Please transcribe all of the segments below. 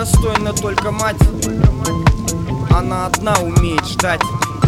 достойна только мать. Она одна умеет ждать.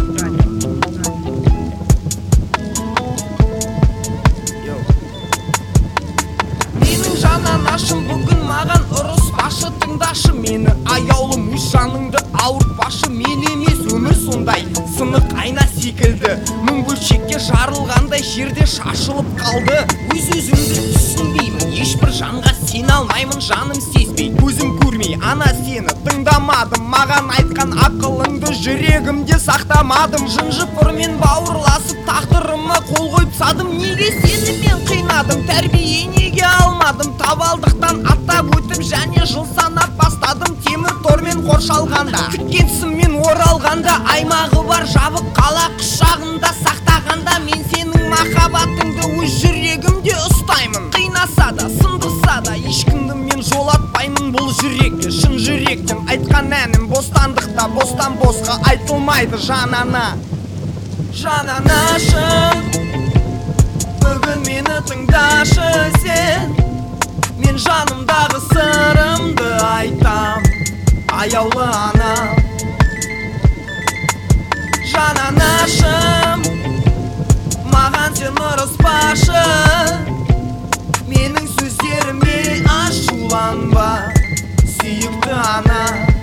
Менің жананашым бүгін маған ұрыспашы, тыңдашы мені, аяулым, өз жаныңды ауыртпашы. Мен емес өмір сондай сынық айна секілді, мың бөлшекке жарылғандай жерде шашылып қалды. Өз-өзімді түсінбеймін, ешбір жанға сене алмаймын, жаным сезбей, көзім көрмей ана сені тыңдамадым. Маған айтқан ақылыңды жүрегімде сақтамадым. Жын-жыпырмен бауырласып тағдырыма қол қойып садым. Неге сені мен қинадым, тәрбие неге алмадым? Табалдықтан аттап өтіп және жыл санап бастадым. Темір тормен қоршалғанда, күткен сыммен оралғанда, аймағы бар жабық қала құшағында сақтағанда, мен сенің махаббатыңды өз жүрегімде ұстаймын. Қинаса да, сындырса да, ешкімді мен жолатпаймын бұл жүрекке. Шын жүректен айтқан әнім бостандықта, бостан босқа айтылмайды жанана. Жананашым, бүгін мені тыңдашы сен. Мен жанымдағы сырымды айтам, аяулы ана. Жананашым, маған сен ұрыспашы, менің сөздеріме ашуланба, сүйікті ана.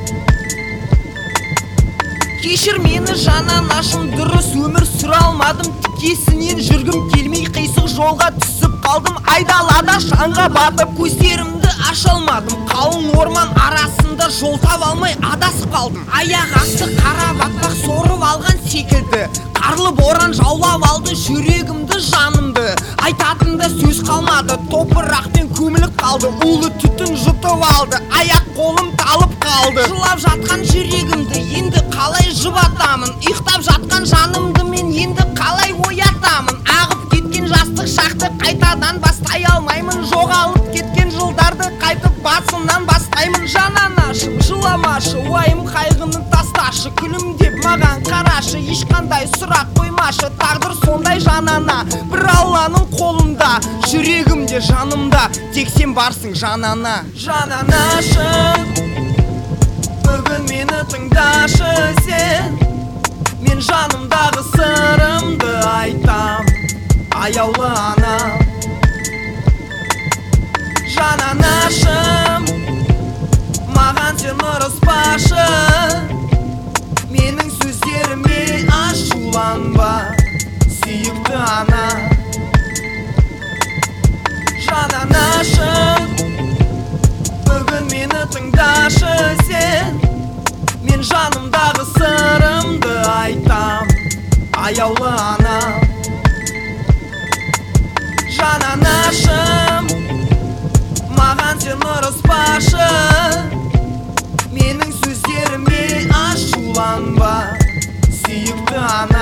Кешір мені жананашым, дұрыс өмір сүре алмадым. Тікесінен жүргім келмей қисық жолға түсіп қалдым. Айдалада шаңға батып көздерімді аша алмадым. Қалың орман арасында жол таба алмай адасып қалдым. Аяқ асты қара батпақ сорып алған секілді, қарлы боран жаулап алды жүрегімді, жанымды. Айтатын да сөз қалмады, топырақпен көміліп қалды. Улы түтін жұтып алды, аяқ қолым талып қалды. Жылап жатқан жүрегімді енді қалай жұбатамын? Ұйықтап жатқан жанымды мен енді қалай оятамын? Ағып кеткен жастық шақты қайтадан бастай алмаймын. Жоғалып кеткен жылдарды қайтып басынан бастаймын. Жананашым, жыламашы, уайым қайғыны тасташы. Күлімдеп маған қарашы, ешқандай сұрақ қоймашы. Тағдыр сондай жанана, бір Алланың қолында, жүрегімде, жанымда, тек сен барсың жанана. Жананашым, бүгін мені тыңдашы сен. Мен жанымдағы сырымды айтам, аяулы ана. Жананашым, маған сен ұрыспашы, менің сөздеріме ашуланба, сүйікті ана. Жананашым, бүгін мені тыңдашы сен. Мен жанымдағы сырымды айтам, аяулы ана. Жананашым, маған сен ұрыспашы, менің сөздеріме ашуланба, сүйікті ана.